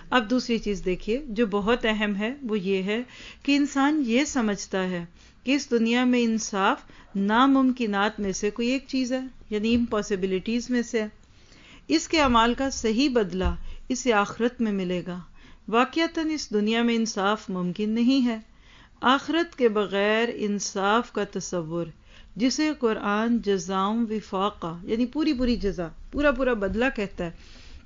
اب دوسری چیز دیکھیے جو بہت اہم ہے، وہ یہ ہے کہ انسان یہ سمجھتا ہے کہ اس دنیا میں انصاف ناممکنات میں سے کوئی ایک چیز ہے، یعنی امپاسبلٹیز میں سے ہے۔ اس کے اعمال کا صحیح بدلہ اسے آخرت میں ملے گا۔ واقعتاً اس دنیا میں انصاف ممکن نہیں ہے۔ آخرت کے بغیر انصاف کا تصور، جسے قرآن جزاؤں وفاقہ یعنی پوری جزا، پورا بدلہ کہتا ہے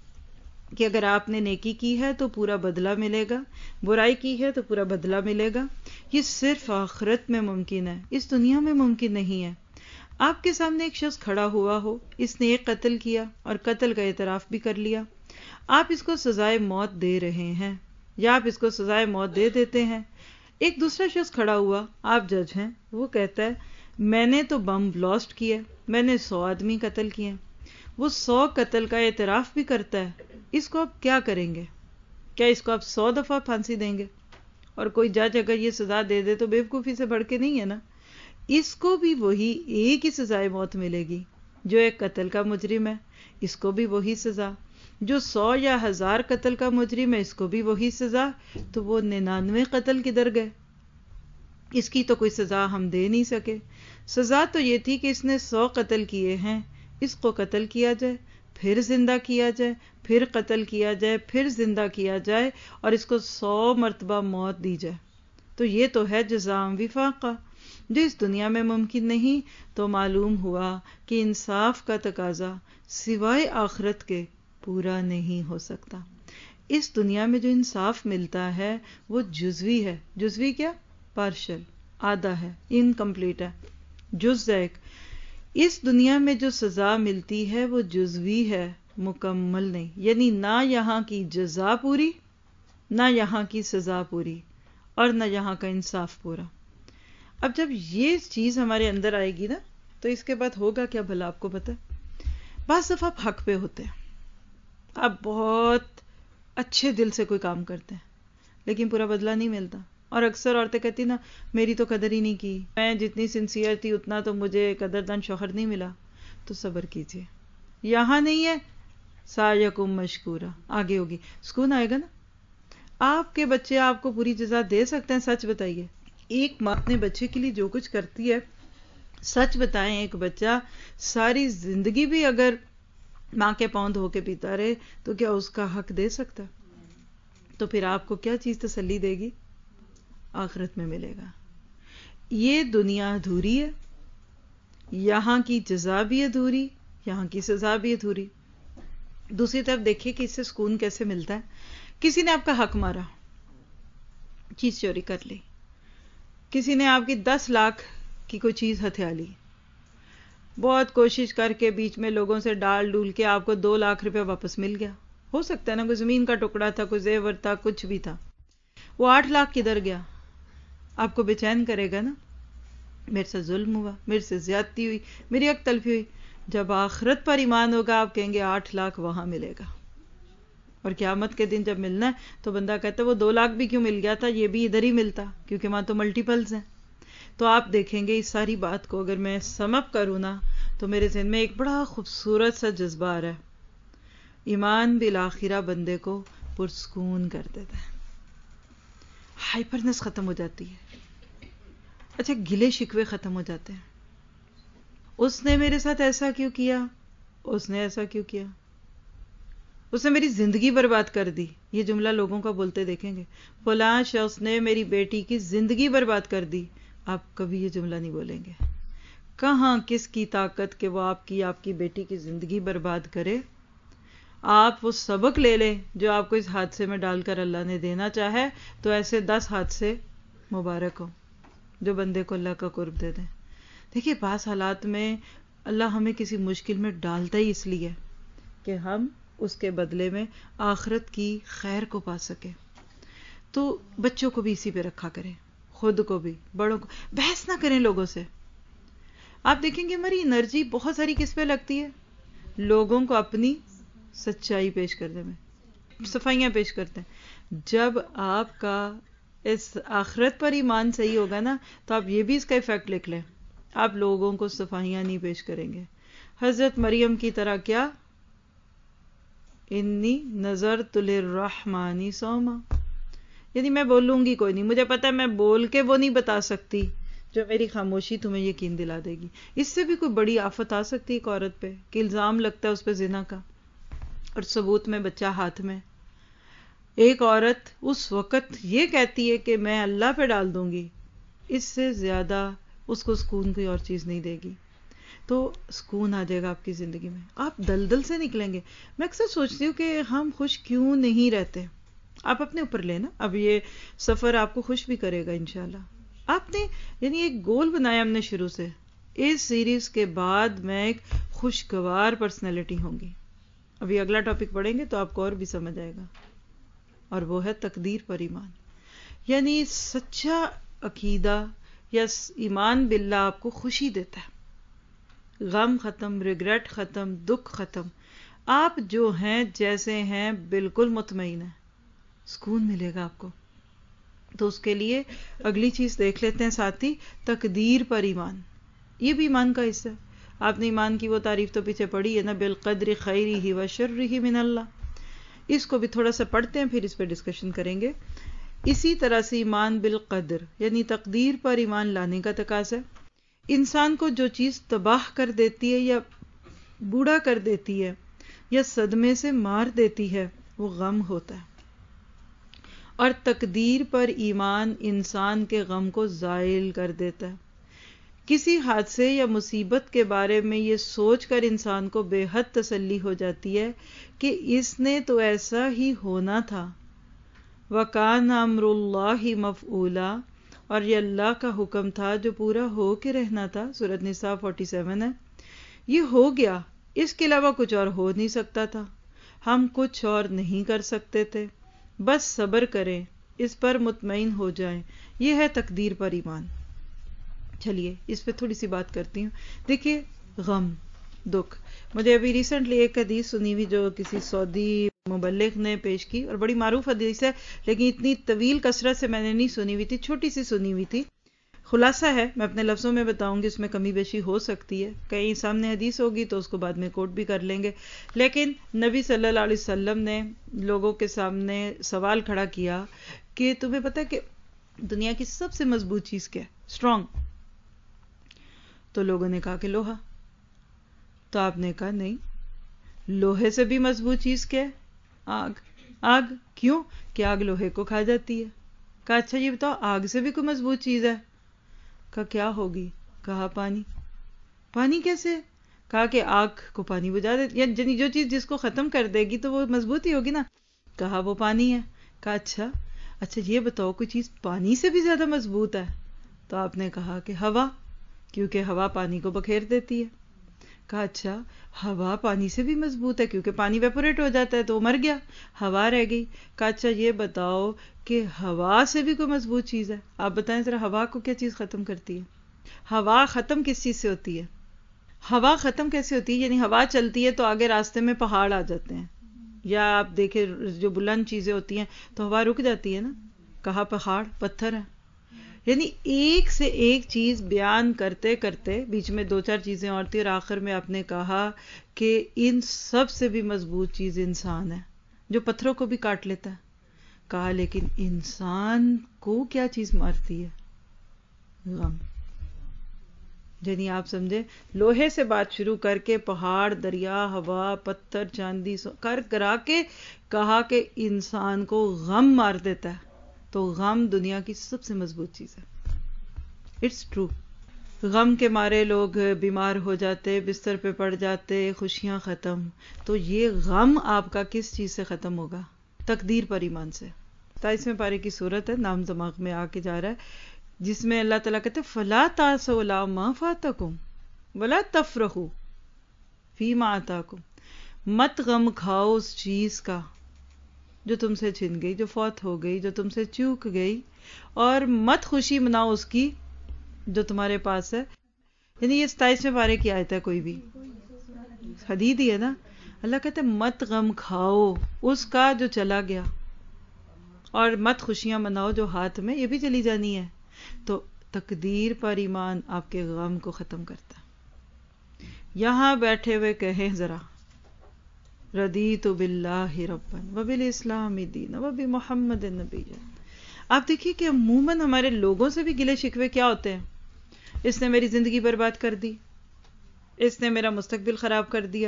کہ اگر آپ نے نیکی کی ہے تو پورا بدلہ ملے گا، برائی کی ہے تو پورا بدلہ ملے گا، یہ صرف آخرت میں ممکن ہے، اس دنیا میں ممکن نہیں ہے۔ آپ کے سامنے ایک شخص کھڑا ہوا ہو، اس نے ایک قتل کیا اور قتل کا اعتراف بھی کر لیا، آپ اس کو سزائے موت دے رہے ہیں یا آپ اس کو سزائے موت دے دیتے ہیں۔ ایک دوسرا شخص کھڑا ہوا، آپ جج ہیں، وہ کہتا ہے میں نے تو بم بلاسٹ کیا، میں نے 100 آدمی قتل کیے، وہ 100 قتل کا اعتراف بھی کرتا ہے، اس کو آپ کیا کریں گے؟ کیا اس کو آپ 100 دفعہ پھانسی دیں گے؟ اور کوئی جج اگر یہ سزا دے دے تو بیوقوفی سے بڑھ کے نہیں ہے نا، اس کو بھی وہی ایک ہی سزائے موت ملے گی۔ جو ایک قتل کا مجرم ہے اس کو بھی وہی سزا، جو 100 یا 1000 قتل کا مجرم ہے اس کو بھی وہی سزا، تو وہ 99 قتل کدھر گئے؟ اس کی تو کوئی سزا ہم دے نہیں سکے۔ سزا تو یہ تھی کہ اس نے 100 قتل کیے ہیں، اس کو قتل کیا جائے، پھر زندہ کیا جائے، پھر قتل کیا جائے، پھر زندہ کیا جائے اور اس کو 100 مرتبہ موت دی جائے۔ تو یہ تو ہے جزاء وفاقہ، جو اس دنیا میں ممکن نہیں۔ تو معلوم ہوا کہ انصاف کا تقاضا سوائے آخرت کے پورا نہیں ہو سکتا۔ اس دنیا میں جو انصاف ملتا ہے وہ جزوی ہے۔ جزوی کیا؟ پارشل، آدھا ہے، انکمپلیٹ ہے، جز ایک۔ اس دنیا میں جو سزا ملتی ہے وہ جزوی ہے، مکمل نہیں، یعنی نہ یہاں کی جزا پوری، نہ یہاں کی سزا پوری، اور نہ یہاں کا انصاف پورا۔ اب جب یہ چیز ہمارے اندر آئے گی نا تو اس کے بعد ہوگا کیا بھلا آپ کو پتہ ہے؟ بعض دفعہ آپ حق پہ ہوتے ہیں، آپ بہت اچھے دل سے کوئی کام کرتے ہیں لیکن پورا بدلہ نہیں ملتا، اور اکثر عورتیں کہتی نا میری تو قدر ہی نہیں کی، میں جتنی سنسیئر تھی اتنا تو مجھے قدردان شوہر نہیں ملا۔ تو صبر کیجئے، یہاں نہیں ہے سعیکم مشکورا، آگے ہوگی، سکون آئے گا نا۔ آپ کے بچے آپ کو پوری جزا دے سکتے ہیں؟ سچ بتائیے، ایک ماں اپنے بچے کے لیے جو کچھ کرتی ہے، سچ بتائیں ایک بچہ ساری زندگی بھی اگر ماں کے پاؤں دھو کے پیتا رہے تو کیا اس کا حق دے سکتا؟ تو پھر آپ کو کیا چیز تسلی دے گی؟ آخرت میں ملے گا۔ یہ دنیا ادھوری ہے، یہاں کی جزا بھی ادھوری، یہاں کی سزا بھی ادھوری۔ دوسری طرف دیکھیے کہ اس سے سکون کیسے ملتا ہے۔ کسی نے آپ کا حق مارا، چیز چوری کر لی، کسی نے آپ کی 10 لاکھ کی کوئی چیز ہتھیا لی، بہت کوشش کر کے بیچ میں لوگوں سے ڈال ڈول کے آپ کو 2 لاکھ روپے واپس مل گیا۔ ہو سکتا ہے نا کوئی زمین کا ٹکڑا تھا، کوئی زیور تھا، کچھ بھی تھا۔ وہ 8 لاکھ کدھر گیا؟ آپ کو بے چین کرے گا نا، میرے سے ظلم ہوا، میرے سے زیادتی ہوئی، میری حق تلفی ہوئی۔ جب آخرت پر ایمان ہوگا آپ کہیں گے 8 لاکھ وہاں ملے گا، اور قیامت کے دن جب ملنا ہے تو بندہ کہتا ہے وہ 2 لاکھ بھی کیوں مل گیا تھا، یہ بھی ادھر ہی ملتا، کیونکہ وہاں تو ملٹیپلز ہیں۔ تو آپ دیکھیں گے اس ساری بات کو اگر میں سم اپ کروں نا تو میرے ذہن میں ایک بڑا خوبصورت سا جذبہ آ رہا ہے، ایمان بالآخرہ بندے کو پرسکون کر دیتا ہے، ہائپرنس ختم ہو جاتی ہے، اچھا گلے شکوے ختم ہو جاتے ہیں۔ اس نے میرے ساتھ ایسا کیوں کیا، اس نے ایسا کیوں کیا، اس نے میری زندگی برباد کر دی۔ یہ جملہ لوگوں کا بولتے دیکھیں گے، فلاں شخص نے میری بیٹی کی زندگی برباد کر دی۔ آپ کبھی یہ جملہ نہیں بولیں گے۔ کہاں کس کی طاقت کہ وہ آپ کی بیٹی کی زندگی برباد کرے؟ آپ وہ سبق لے لیں جو آپ کو اس حادثے میں ڈال کر اللہ نے دینا چاہے، تو ایسے 10 حادثے مبارک ہوں جو بندے کو اللہ کا قرب دے دیں۔ دیکھیے بعض حالات میں اللہ ہمیں کسی مشکل میں ڈالتا ہی اس لیے کہ ہم اس کے بدلے میں آخرت کی خیر کو پا سکیں۔ تو بچوں کو بھی اسی پہ رکھا کریں، خود کو بھی، بڑوں کو۔ بحث نہ کریں لوگوں سے۔ آپ دیکھیں گے ہماری انرجی بہت ساری کس پہ لگتی ہے؟ لوگوں کو اپنی سچائی پیش کرنے میں، صفائیاں پیش کرتے ہیں۔ جب آپ کا اس آخرت پر ایمان صحیح ہوگا نا تو آپ یہ بھی اس کا ایفیکٹ لکھ لیں، آپ لوگوں کو صفائیاں نہیں پیش کریں گے۔ حضرت مریم کی طرح کیا انی نذرت للرحمن صوما، یعنی میں بولوں گی کوئی نہیں، مجھے پتا ہے میں بول کے وہ نہیں بتا سکتی جو میری خاموشی تمہیں یقین دلا دے گی۔ اس سے بھی کوئی بڑی آفت آ سکتی ہے ایک عورت پہ کہ الزام لگتا ہے اس پہ زنا کا اور ثبوت میں بچہ ہاتھ میں۔ ایک عورت اس وقت یہ کہتی ہے کہ میں اللہ پہ ڈال دوں گی، اس سے زیادہ اس کو سکون کوئی اور چیز نہیں دے گی۔ تو سکون آ جائے گا آپ کی زندگی میں، آپ دلدل سے نکلیں گے۔ میں اکثر سوچتی ہوں کہ ہم خوش کیوں نہیں رہتے۔ آپ اپنے اوپر لیں نا، اب یہ سفر آپ کو خوش بھی کرے گا انشاءاللہ۔ آپ نے یعنی ایک گول بنایا ہم نے شروع سے، اس سیریز کے بعد میں ایک خوشگوار پرسنالٹی ہوں گی۔ ابھی اگلا ٹاپک پڑھیں گے تو آپ کو اور بھی سمجھ آئے گا، اور وہ ہے تقدیر پر ایمان۔ یعنی سچا عقیدہ یا ایمان باللہ آپ کو خوشی دیتا ہے، غم ختم، ریگریٹ ختم، دکھ ختم، آپ جو ہیں جیسے ہیں بالکل مطمئن ہیں، سکون ملے گا آپ کو۔ تو اس کے لیے اگلی چیز دیکھ لیتے ہیں ساتھی، تقدیر پر ایمان۔ یہ بھی ایمان کا حصہ ہے۔ آپ نے ایمان کی وہ تعریف تو پیچھے پڑھی ہے نا، بالقدر خیرہ و شرہ من اللہ۔ اس کو بھی تھوڑا سا پڑھتے ہیں، پھر اس پہ ڈسکشن کریں گے۔ اسی طرح سے ایمان بالقدر یعنی تقدیر پر ایمان لانے کا تقاضا ہے۔ انسان کو جو چیز تباہ کر دیتی ہے یا بوڑھا کر دیتی ہے یا صدمے سے مار دیتی ہے وہ غم ہوتا ہے، اور تقدیر پر ایمان انسان کے غم کو زائل کر دیتا ہے۔ کسی حادثے یا مصیبت کے بارے میں یہ سوچ کر انسان کو بے حد تسلی ہو جاتی ہے کہ اس نے تو ایسا ہی ہونا تھا، وَكَانَ أَمْرُ اللَّهِ مَفْعُولًا، اور یہ اللہ کا حکم تھا جو پورا ہو کے رہنا تھا۔ سورۃ نساء 47 ہے۔ یہ ہو گیا، اس کے علاوہ کچھ اور ہو نہیں سکتا تھا، ہم کچھ اور نہیں کر سکتے تھے، بس صبر کریں، اس پر مطمئن ہو جائیں۔ یہ ہے تقدیر پر ایمان۔ چلیے اس پہ تھوڑی سی بات کرتی ہوں۔ دیکھیے غم، دکھ، مجھے ابھی ریسنٹلی ایک حدیث سنی ہوئی جو کسی سعودی مبلغ نے پیش کی، اور بڑی معروف حدیث ہے لیکن اتنی طویل کثرت سے میں نے نہیں سنی ہوئی تھی، چھوٹی سی سنی ہوئی تھی۔ خلاصہ ہے، میں اپنے لفظوں میں بتاؤں گی، اس میں کمی بیشی ہو سکتی ہے، کہیں سامنے حدیث ہوگی تو اس کو بعد میں کوٹ بھی کر لیں گے۔ لیکن نبی صلی اللہ علیہ وسلم نے لوگوں کے سامنے سوال کھڑا کیا کہ تمہیں پتہ ہے کہ دنیا کی سب سے مضبوط چیز کیا ہے، اسٹرانگ؟ تو لوگوں نے کہا کہ لوہا۔ تو آپ نے کہا نہیں، لوہے سے بھی مضبوط چیز کیا ہے؟ آگ۔ آگ کیوں؟ کہ آگ لوہے کو کھا جاتی ہے۔ کہا اچھا یہ بتاؤ آگ سے بھی کوئی مضبوط چیز ہے؟ کہا کیا ہوگی؟ کہا پانی۔ پانی کیسے؟ کہا کہ آگ کو پانی بجھا دے، یعنی جو چیز جس کو ختم کر دے گی تو وہ مضبوط ہی ہوگی نا۔ کہا وہ پانی ہے۔ کہا اچھا یہ بتاؤ کوئی چیز پانی سے بھی زیادہ مضبوط ہے؟ تو آپ نے کہا کہ ہوا، کیونکہ ہوا پانی کو بکھیر دیتی ہے۔ کہا اچھا ہوا پانی سے بھی مضبوط ہے، کیونکہ پانی ویپوریٹ ہو جاتا ہے تو وہ مر گیا، ہوا رہ گئی۔ کہا اچھا یہ بتاؤ کہ ہوا سے بھی کوئی مضبوط چیز ہے؟ آپ بتائیں ذرا، ہوا کو کیا چیز ختم کرتی ہے؟ ہوا ختم کس چیز سے ہوتی ہے؟ ہوا ختم کیسے ہوتی ہے؟ یعنی ہوا چلتی ہے تو آگے راستے میں پہاڑ آ جاتے ہیں، یا آپ دیکھیں جو بلند چیزیں ہوتی ہیں تو ہوا رک جاتی ہے نا۔ کہا پہاڑ، پتھر ہے۔ یعنی ایک سے ایک چیز بیان کرتے کرتے بیچ میں دو چار چیزیں اور تھی، اور آخر میں آپ نے کہا کہ ان سب سے بھی مضبوط چیز انسان ہے جو پتھروں کو بھی کاٹ لیتا ہے۔ کہا لیکن انسان کو کیا چیز مارتی ہے؟ غم۔ یعنی آپ سمجھے، لوہے سے بات شروع کر کے پہاڑ، دریا، ہوا، پتھر، چاندی کرا کے کہا کہ انسان کو غم مار دیتا ہے۔ تو غم دنیا کی سب سے مضبوط چیز ہے۔ It's true. غم کے مارے لوگ بیمار ہو جاتے، بستر پہ پڑ جاتے، خوشیاں ختم۔ تو یہ غم آپ کا کس چیز سے ختم ہوگا؟ تقدیر پر ایمان سے۔ 27ویں پارے کی سورت ہے، نام دماغ میں آ کے جا رہا ہے، جس میں اللہ تعالیٰ کہتے فَلَا تَعْسَوْا عَلَىٰ مَا فَاتَكُمْ وَلَا تَفْرَحُوا فِي مَا آتَاكُمْ۔ مت غم کھاؤ اس چیز کا جو تم سے چھن گئی، جو فوت ہو گئی، جو تم سے چوک گئی، اور مت خوشی مناؤ اس کی جو تمہارے پاس ہے۔ یعنی یہ 27ویں پارے کی آیت ہے، کوئی بھی حدیث ہی ہے نا۔ اللہ کہتے ہیں مت غم کھاؤ اس کا جو چلا گیا، اور مت خوشیاں مناؤ جو ہاتھ میں یہ بھی چلی جانی ہے۔ تو تقدیر پر ایمان آپ کے غم کو ختم کرتا ہے۔ یہاں بیٹھے ہوئے کہیں ذرا رضیت باللہ ربا وبالاسلام دینا وبمحمد نبی. آپ دیکھیے کہ عموماً ہمارے لوگوں سے بھی گلے شکوے کیا ہوتے ہیں؟ اس نے میری زندگی برباد کر دی، اس نے میرا مستقبل خراب کر دیا،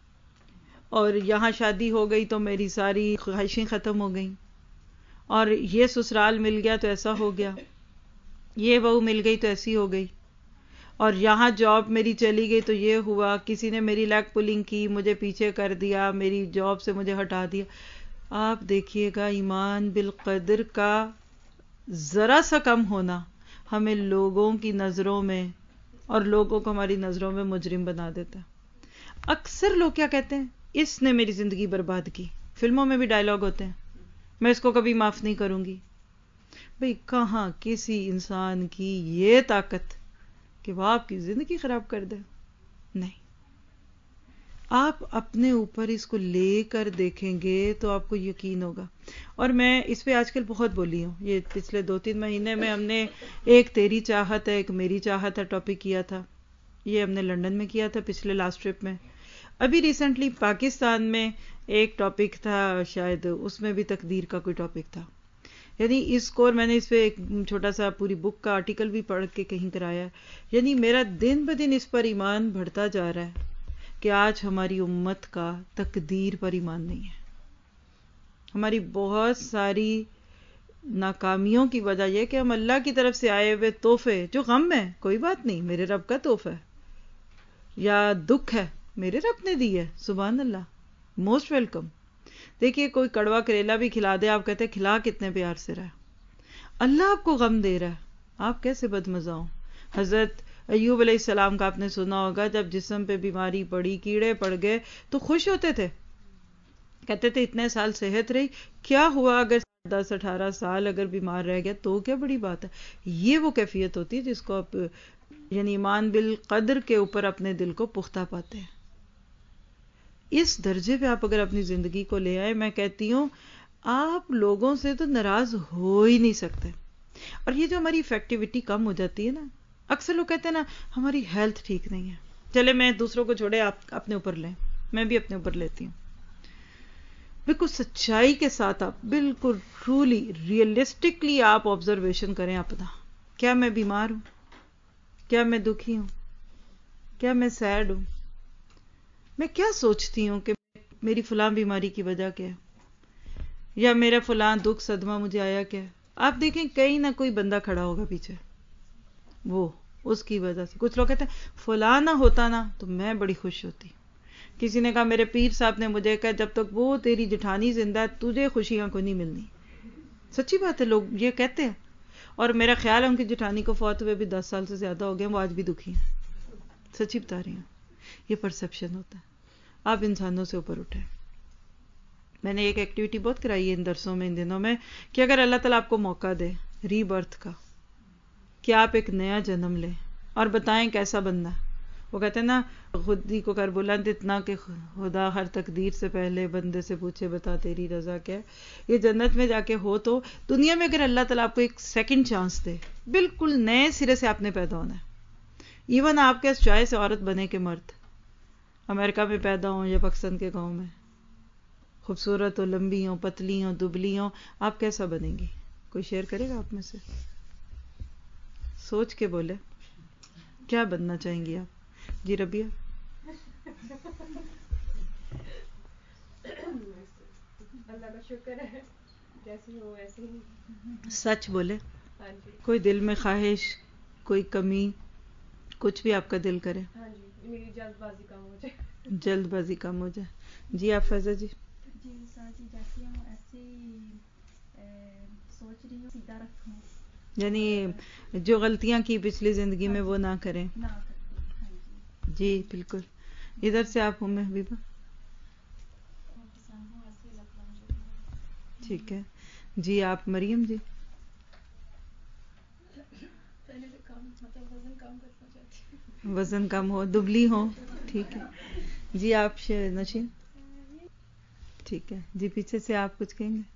اور یہاں شادی ہو گئی تو میری ساری خواہشیں ختم ہو گئیں، اور یہ سسرال مل گیا تو ایسا ہو گیا، یہ بہو مل گئی تو ایسی ہو گئی، اور یہاں جاب میری چلی گئی تو یہ ہوا، کسی نے میری لیگ پولنگ کی، مجھے پیچھے کر دیا، میری جاب سے مجھے ہٹا دیا. آپ دیکھیے گا ایمان بالقدر کا ذرا سا کم ہونا ہمیں لوگوں کی نظروں میں اور لوگوں کو ہماری نظروں میں مجرم بنا دیتا ہے. اکثر لوگ کیا کہتے ہیں؟ اس نے میری زندگی برباد کی. فلموں میں بھی ڈائلاگ ہوتے ہیں، میں اس کو کبھی معاف نہیں کروں گی. بھئی کہاں کسی انسان کی یہ طاقت کہ وہ آپ کی زندگی خراب کر دے؟ نہیں. آپ اپنے اوپر اس کو لے کر دیکھیں گے تو آپ کو یقین ہوگا. اور میں اس پہ آج کل بہت بولی ہوں. یہ پچھلے 2-3 مہینے میں ہم نے ایک تیری چاہت ہے ایک میری چاہت ہے ٹاپک کیا تھا. یہ ہم نے لندن میں کیا تھا پچھلے لاسٹ ٹرپ میں. ابھی ریسنٹلی پاکستان میں ایک ٹاپک تھا، شاید اس میں بھی تقدیر کا کوئی ٹاپک تھا. یعنی اس کو میں نے اس پہ ایک چھوٹا سا پوری بک کا آرٹیکل بھی پڑھ کے کہیں کرایا ہے. یعنی میرا دن بدن اس پر ایمان بڑھتا جا رہا ہے کہ آج ہماری امت کا تقدیر پر ایمان نہیں ہے. ہماری بہت ساری ناکامیوں کی وجہ یہ کہ ہم اللہ کی طرف سے آئے ہوئے تحفے، جو غم ہے کوئی بات نہیں، میرے رب کا تحفہ ہے، یا دکھ ہے میرے رب نے دی ہے، سبحان اللہ، موسٹ ویلکم. دیکھیے کوئی کڑوا کریلا بھی کھلا دے، آپ کہتے ہیں کھلا کتنے پیار سے رہا. اللہ آپ کو غم دے رہا ہے، آپ کیسے بدمزہ ہوں. حضرت ایوب علیہ السلام کا آپ نے سنا ہوگا، جب جسم پہ بیماری پڑی، کیڑے پڑ گئے تو خوش ہوتے تھے، کہتے تھے اتنے سال صحت رہی، کیا ہوا اگر 10-18 سال اگر بیمار رہ گیا تو کیا بڑی بات ہے. یہ وہ کیفیت ہوتی ہے جس کو آپ یعنی ایمان بالقدر کے اوپر اپنے دل کو پختہ پاتے ہیں. اس درجے پہ آپ اگر اپنی زندگی کو لے آئے، میں کہتی ہوں آپ لوگوں سے تو ناراض ہو ہی نہیں سکتے. اور یہ جو ہماری افیکٹیوٹی کم ہو جاتی ہے نا، اکثر لوگ کہتے ہیں نا ہماری ہیلتھ ٹھیک نہیں ہے. چلے میں دوسروں کو چھوڑے، آپ اپنے اوپر لیں، میں بھی اپنے اوپر لیتی ہوں. بالکل سچائی کے ساتھ آپ بالکل ٹرولی ریئلسٹکلی آپ آبزرویشن کریں اپنا. کیا میں بیمار ہوں؟ کیا میں دکھی ہوں؟ کیا میں سیڈ ہوں؟ میں کیا سوچتی ہوں کہ میری فلاں بیماری کی وجہ کیا ہے، یا میرا فلاں دکھ صدمہ مجھے آیا کیا ہے. آپ دیکھیں کہیں نہ کوئی بندہ کھڑا ہوگا پیچھے، وہ اس کی وجہ سے. کچھ لوگ کہتے ہیں فلاں نہ ہوتا نا تو میں بڑی خوش ہوتی. کسی نے کہا میرے پیر صاحب نے مجھے کہا جب تک وہ تیری جٹھانی زندہ ہے تجھے خوشیاں کو نہیں ملنی. سچی بات ہے، لوگ یہ کہتے ہیں. اور میرا خیال ہے ان کی جٹھانی کو فوت ہوئے بھی 10 سال سے زیادہ ہو گئے، وہ آج بھی دکھی ہیں. سچی بتا رہی ہوں. یہ پرسپشن ہوتا ہے. آپ انسانوں سے اوپر اٹھیں. میں نے ایک ایکٹیویٹی بہت کرائی ہے ان درسوں میں ان دنوں میں، کہ اگر اللہ تعالیٰ آپ کو موقع دے ری برتھ کا، کہ آپ ایک نیا جنم لیں اور بتائیں کیسا بننا ہے. وہ کہتے ہیں نا خود ہی کو کر بلند اتنا کہ خدا ہر تقدیر سے پہلے بندے سے پوچھے بتا تیری رضا کیا ہے. یہ جنت میں جا کے ہو تو دنیا میں اگر اللہ تعالیٰ آپ کو ایک سیکنڈ چانس دے، بالکل نئے سرے سے آپ نے پیدا ہونا ہے. ایون آپ کے چاہے سے عورت بنے کے مرد، امریکہ میں پیدا ہوں یا پاکستان کے گاؤں میں، خوبصورت ہو، لمبی ہوں، پتلی ہوں، دبلی ہوں، آپ کیسا بنیں گی؟ کوئی شیئر کرے گا آپ میں سے؟ سوچ کے بولے کیا بننا چاہیں گی آپ؟ جی ربیہ. اللہ کا شکر ہے، جیسی ہو ویسی ہی. سچ بولے. ہاں جی. کوئی دل میں خواہش، کوئی کمی، کچھ بھی آپ کا دل کرے؟ ہاں جی، میری جلد بازی کم ہو جائے. جلد بازی کم ہو جائے. جی آپ فیضا جی؟ جی ساجی جیسی ہوں ایسی سوچ رہی ہوں سیدھا رکھوں، یعنی جو غلطیاں کی پچھلی زندگی میں وہ نہ کریں. نہ کرتی. ہاں جی جی بالکل. ادھر سے آپ ہوں حبیبہ. ٹھیک ہے. جی آپ مریم جی؟ پہلے سے کم، مطلب وزن کم کرنا چاہتی ہوں. وزن کم ہو، دبلی ہو. ٹھیک ہے. جی آپ نشین؟ ٹھیک ہے. جی پیچھے سے آپ کچھ کہیں گے؟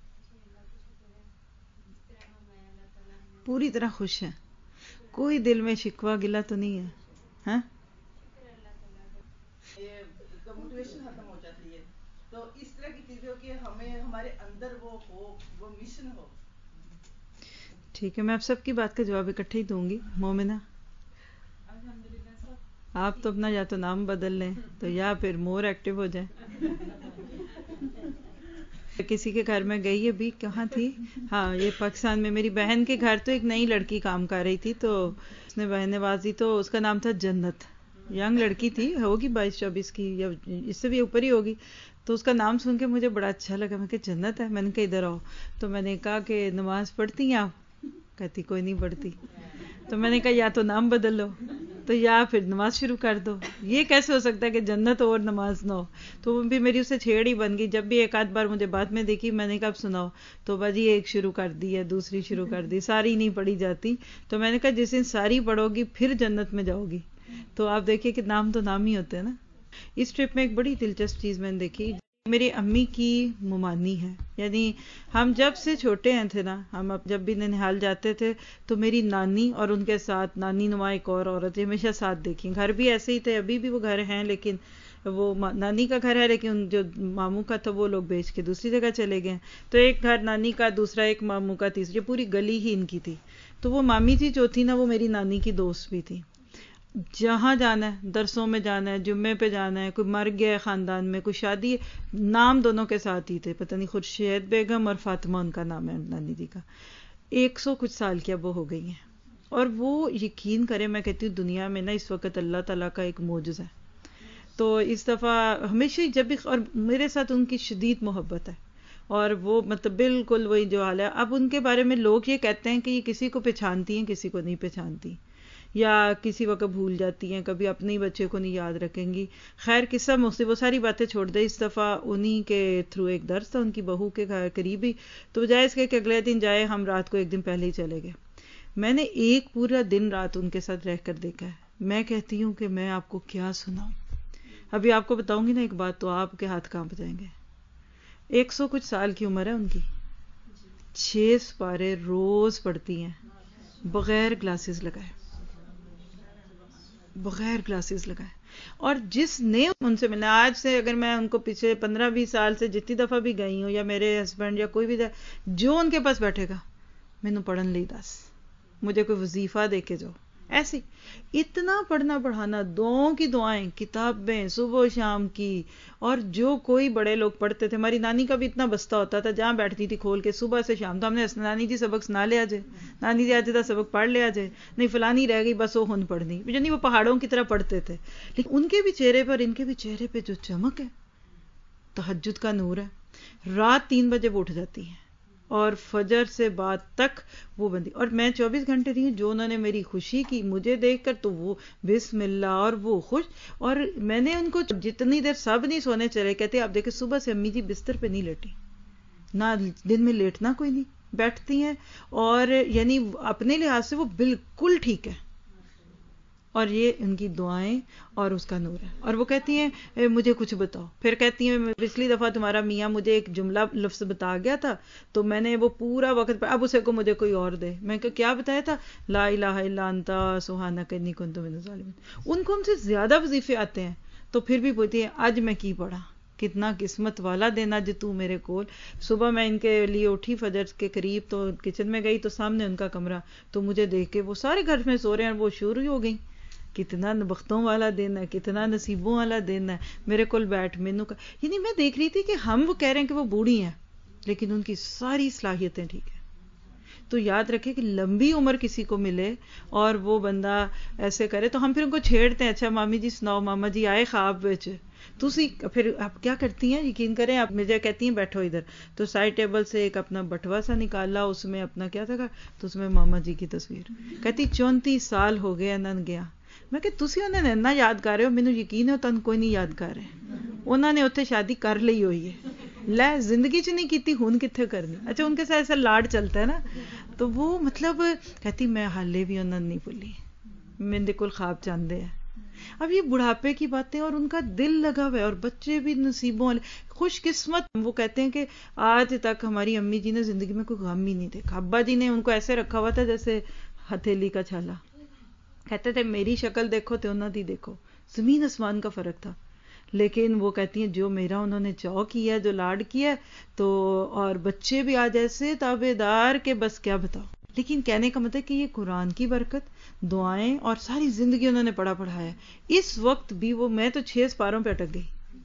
پوری طرح خوش ہیں، کوئی دل میں شکوہ گلہ تو نہیں ہے. ہاں موٹیویشن ختم ہو جاتی ہے تو اس طرح کی چیزیں ہو کہ ہمیں ہمارے اندر وہ ہو، وہ مشن ہو. ٹھیک ہے، میں آپ سب کی بات کا جواب اکٹھے ہی دوں گی. مومنہ، آپ تو اپنا یا تو نام بدل لیں تو یا پھر مور ایکٹیو ہو جائیں. کسی کے گھر میں گئی ابھی، کہاں تھی، ہاں یہ پاکستان میں میری بہن کے گھر، تو ایک نئی لڑکی کام کر رہی تھی، تو اس نے بہن نوازی، تو اس کا نام تھا جنت. ینگ لڑکی تھی، ہوگی 22-24 کی یا اس سے بھی اوپر ہی ہوگی. تو اس کا نام سن کے مجھے بڑا اچھا لگا. میں کہ جنت ہے، میں نے کہا ادھر آؤ. تو میں نے کہا کہ نماز پڑھتی ہیں آپ؟ کہتی کوئی نہیں پڑھتی. تو میں نے کہا یا تو نام بدل لو تو یا پھر نماز شروع کر دو. یہ کیسے ہو سکتا ہے کہ جنت ہو اور نماز نہ ہو؟ تو وہ بھی میری اسے چھیڑ ہی بن گئی. جب بھی ایک آدھ بار مجھے بعد میں دیکھی، میں نے کہا اب سناؤ، تو باجی ایک شروع کر دی ہے، دوسری شروع کر دی، ساری نہیں پڑھی جاتی. تو میں نے کہا جس دن ساری پڑھو گی پھر جنت میں جاؤ گی. تو آپ دیکھیے کہ نام تو نام ہی ہوتے ہیں نا. اس ٹرپ میں ایک بڑی دلچسپ چیز میں نے دیکھی، میری امی کی ممانی ہے. یعنی ہم جب سے چھوٹے ہیں تھے نا، ہم اب جب بھی ننہال جاتے تھے تو میری نانی اور ان کے ساتھ نانی نما ایک اور عورت ہمیشہ ساتھ دیکھی. گھر بھی ایسے ہی تھے، ابھی بھی وہ گھر ہیں، لیکن وہ نانی کا گھر ہے، لیکن جو ماموں کا تھا وہ لوگ بیچ کے دوسری جگہ چلے گئے. تو ایک گھر نانی کا، دوسرا ایک ماموں کا، تیسری پوری گلی ہی ان کی تھی. تو وہ مامی جی جو تھی نا، وہ میری نانی کی دوست بھی تھی. جہاں جانا ہے، درسوں میں جانا ہے، جمعے پہ جانا ہے، کوئی مر گیا ہے خاندان میں، کوئی شادی ہے، نام دونوں کے ساتھ ہی تھے. پتہ نہیں خورشید بیگم اور فاطمہ ان کا نام ہے نانی جی کا. 100 کچھ سال کی اب وہ ہو گئی ہیں. اور وہ یقین کریں، میں کہتی ہوں دنیا میں نا اس وقت اللہ تعالیٰ کا ایک معجزہ ہے. تو اس دفعہ ہمیشہ جب بھی، اور میرے ساتھ ان کی شدید محبت ہے، اور وہ مطلب بالکل وہی جو حال ہے. اب ان کے بارے میں لوگ یہ کہتے ہیں کہ یہ کسی کو پہچانتی ہیں، کسی کو نہیں پہچانتی، یا کسی وقت بھول جاتی ہیں، کبھی اپنے ہی بچے کو نہیں یاد رکھیں گی. خیر قصہ مختلف، وہ ساری باتیں چھوڑ دیں. اس دفعہ انہی کے تھرو ایک درس تھا ان کی بہو کے گھر قریب ہی، تو بجائے اس کے کہ اگلے دن جائے، ہم رات کو ایک دن پہلے ہی چلے گئے. میں نے ایک پورا دن رات ان کے ساتھ رہ کر دیکھا ہے. میں کہتی ہوں کہ میں آپ کو کیا سناؤں. ابھی آپ کو بتاؤں گی نا ایک بات تو آپ کے ہاتھ کانپ جائیں گے. 100 کچھ سال کی عمر ہے ان کی، 6 سپارے روز پڑھتی ہیں بغیر گلاسز لگائے، بغیر گلاسز لگائے. اور جس نے ان سے ملنا، آج سے اگر میں ان کو پچھلے 15-20 سال سے جتنی دفعہ بھی گئی ہوں، یا میرے ہسبینڈ یا کوئی بھی جو ان کے پاس بیٹھے گا، مینوں پڑھن لی دس، مجھے کوئی وظیفہ دے کے جاؤ، ایسی اتنا پڑھنا پڑھانا، دعاؤں کی دعائیں، کتابیں صبح و شام کی. اور جو کوئی بڑے لوگ پڑھتے تھے، ہماری نانی کا بھی اتنا بستہ ہوتا تھا، جہاں بیٹھتی تھی کھول کے صبح سے شام. تو ہم نے نانی جی سبق سنا لیا جائے، نانی جی آج دا سبق پڑھ لیا جائے، نہیں فلانی رہ گئی بس وہ ہن پڑھنی. یعنی وہ پہاڑوں کی طرح پڑھتے تھے. لیکن ان کے بھی چہرے پر، ان کے بھی چہرے پہ جو چمک ہے، تہجد کا نور ہے. رات 3 بجے وہ اٹھ جاتی ہیں اور فجر سے بعد تک وہ بندی. اور میں 24 گھنٹے رہی ہوں. جو انہوں نے میری خوشی کی مجھے دیکھ کر، تو وہ بسم اللہ، اور وہ خوش. اور میں نے ان کو جتنی دیر سب نہیں سونے چلے، کہتے آپ دیکھیں صبح سے امی جی بستر پہ نہیں لیٹی، نہ دن میں لیٹنا کوئی نہیں، بیٹھتی ہیں. اور یعنی اپنے لحاظ سے وہ بالکل ٹھیک ہے. اور یہ ان کی دعائیں اور اس کا نور ہے. اور وہ کہتی ہیں مجھے کچھ بتاؤ. پھر کہتی ہیں پچھلی دفعہ تمہارا میاں مجھے ایک جملہ لفظ بتا گیا تھا، تو میں نے وہ پورا وقت اب اسے کو مجھے کوئی اور دے. میں کہ کیا بتایا تھا؟ لا الہ الا انت سبحانک انی کنت من الظالمین. ان کو ہم سے زیادہ وظیفے آتے ہیں، تو پھر بھی بولتی ہے آج میں کی پڑھا، کتنا قسمت والا دینا جو تو میرے کول. صبح میں ان کے لیے اٹھی فجر کے قریب، تو کچن میں گئی تو سامنے ان کا کمرہ، تو مجھے دیکھ کے وہ سارے گھر میں سو رہے ہیں، وہ شروع ہو گئی. کتنا بختوں والا دن ہے، کتنا نصیبوں والا دن ہے. میرے کول بیٹھ مینوں کا، یعنی میں دیکھ رہی تھی کہ ہم وہ کہہ رہے ہیں کہ وہ بوڑھی ہیں، لیکن ان کی ساری صلاحیتیں ٹھیک ہیں. تو یاد رکھیں کہ لمبی عمر کسی کو ملے اور وہ بندہ ایسے کرے، تو ہم پھر ان کو چھیڑتے ہیں، اچھا مامی جی سناؤ، ماما جی آئے خواب وچ تسی. پھر آپ کیا کرتی ہیں، یقین کریں، آپ مجھے کہتی ہیں بیٹھو ادھر، تو سائڈ ٹیبل سے ایک اپنا بٹوا سا نکالا، اس میں اپنا کیا تھا، تو اس میں ماما جی کی تصویر. کہتی 34 سال ہو گئے نن گیا. میں کہ تسی انہوں نے اتنا یاد کر رہے ہو، مینوں یقین ہے تن کوئی نہیں یاد کر رہے. انہوں نے اتنے شادی کر لی ہوئی ہے، لے زندگی چ نہیں کیتی، ہن کتنے کرنی. اچھا ان کے ساتھ ایسا لاڈ چلتا ہے نا. تو وہ مطلب کہتی میں حالے بھی انہوں نے نہیں بھولی، میرے کول خواب چاندے ہیں. اب یہ بڑھاپے کی باتیں، اور ان کا دل لگا ہوا ہے، اور بچے بھی نصیبوں والے خوش قسمت. وہ کہتے ہیں کہ آج تک ہماری امی جی نے زندگی میں کوئی غم ہی نہیں دیکھا. ابا جی نے ان کو ایسے رکھا ہوا تھا جیسے ہتھیلی کا چھالا. کہتے تھے میری شکل دیکھو تو انہوں دی دیکھو، زمین آسمان کا فرق تھا. لیکن وہ کہتی ہیں جو میرا انہوں نے چاؤ کیا، جو لاڈ کیا تو، اور بچے بھی آج ایسے تابع دار کہ بس کیا بتاؤ. لیکن کہنے کا مطلب کہ یہ قرآن کی برکت، دعائیں، اور ساری زندگی انہوں نے پڑھایا. اس وقت بھی وہ، میں تو 6 سپاروں پہ اٹک گئی،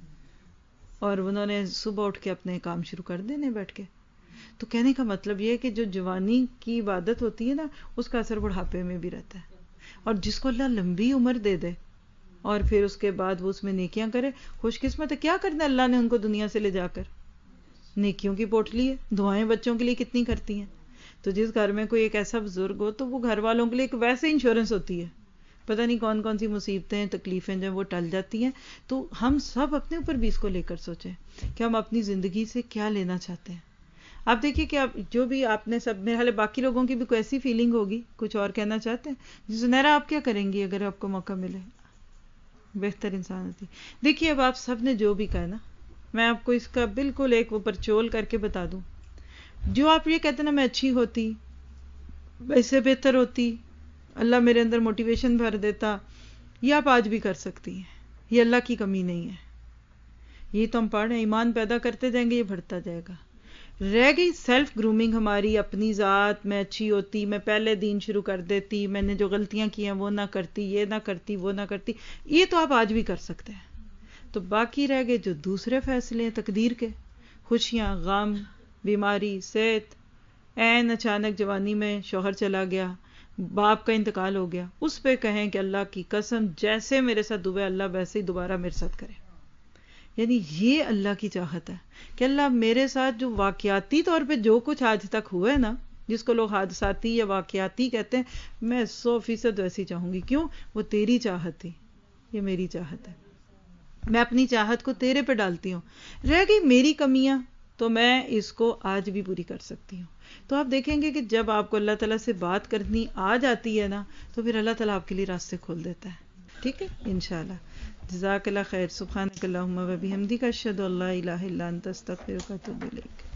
اور انہوں نے صبح اٹھ کے اپنے کام شروع کر دینے بیٹھ کے. تو کہنے کا مطلب یہ ہے کہ جو جوانی کی عبادت ہوتی ہے نا، اس کا اثر بڑھاپے میں بھی رہتا ہے. اور جس کو اللہ لمبی عمر دے دے اور پھر اس کے بعد وہ اس میں نیکیاں کرے، خوش قسمت ہے. کیا کرنا اللہ نے ان کو دنیا سے لے جا کر؟ نیکیوں کی پوٹلی ہے. دعائیں بچوں کے لیے کتنی کرتی ہیں. تو جس گھر میں کوئی ایک ایسا بزرگ ہو تو وہ گھر والوں کے لیے ایک ویسے انشورنس ہوتی ہے. پتہ نہیں کون کون سی مصیبتیں، تکلیفیں جو وہ ٹل جاتی ہیں. تو ہم سب اپنے اوپر بھی اس کو لے کر سوچیں کہ ہم اپنی زندگی سے کیا لینا چاہتے ہیں. آپ دیکھیے کہ جو بھی آپ نے سب، میرے حال باقی لوگوں کی بھی کوئی ایسی فیلنگ ہوگی، کچھ اور کہنا چاہتے ہیں؟ جی سنیرا، آپ کیا کریں گی اگر آپ کو موقع ملے؟ بہتر انسان ہوتی. دیکھیے اب آپ سب نے جو بھی کہا نا، میں آپ کو اس کا بالکل ایک وہ پرچول کر کے بتا دوں. جو آپ یہ کہتے ہیں نا میں اچھی ہوتی، ویسے بہتر ہوتی، اللہ میرے اندر موٹیویشن بھر دیتا، یہ آپ آج بھی کر سکتی ہیں. یہ اللہ کی کمی نہیں ہے. یہ تو ہم پڑھ رہے ہیں، ایمان پیدا کرتے جائیں گے، یہ بڑھتا جائے گا. رہ گئی سیلف گرومنگ ہماری اپنی ذات. میں اچھی ہوتی، میں پہلے دین شروع کر دیتی، میں نے جو غلطیاں کی ہیں وہ نہ کرتی، یہ نہ کرتی، وہ نہ کرتی. یہ تو آپ آج بھی کر سکتے ہیں. تو باقی رہ گئے جو دوسرے فیصلے ہیں تقدیر کے، خوشیاں، غم، بیماری، صحت، عین اچانک جوانی میں شوہر چلا گیا، باپ کا انتقال ہو گیا. اس پہ کہیں کہ اللہ کی قسم جیسے میرے ساتھ ہوا اللہ ویسے ہی دوبارہ میرے ساتھ کرے. یعنی یہ اللہ کی چاہت ہے کہ اللہ میرے ساتھ جو واقعاتی طور پہ جو کچھ آج تک ہوا ہے نا، جس کو لوگ حادثاتی یا واقعاتی کہتے ہیں، میں 100% ویسی چاہوں گی. کیوں؟ وہ تیری چاہت تھی، یہ میری چاہت ہے. میں اپنی چاہت کو تیرے پہ ڈالتی ہوں. رہ گئی میری کمیاں تو میں اس کو آج بھی پوری کر سکتی ہوں. تو آپ دیکھیں گے کہ جب آپ کو اللہ تعالیٰ سے بات کرنی آ جاتی ہے نا، تو پھر اللہ تعالیٰ آپ کے لیے راستے کھول دیتا ہے. ٹھیک ہے انشاءاللہ. جزاک اللہ خیر. سبحانک اللہم و بحمدک، اشہد ان لا الہ الا انت، استغفرک و اتوب الیک.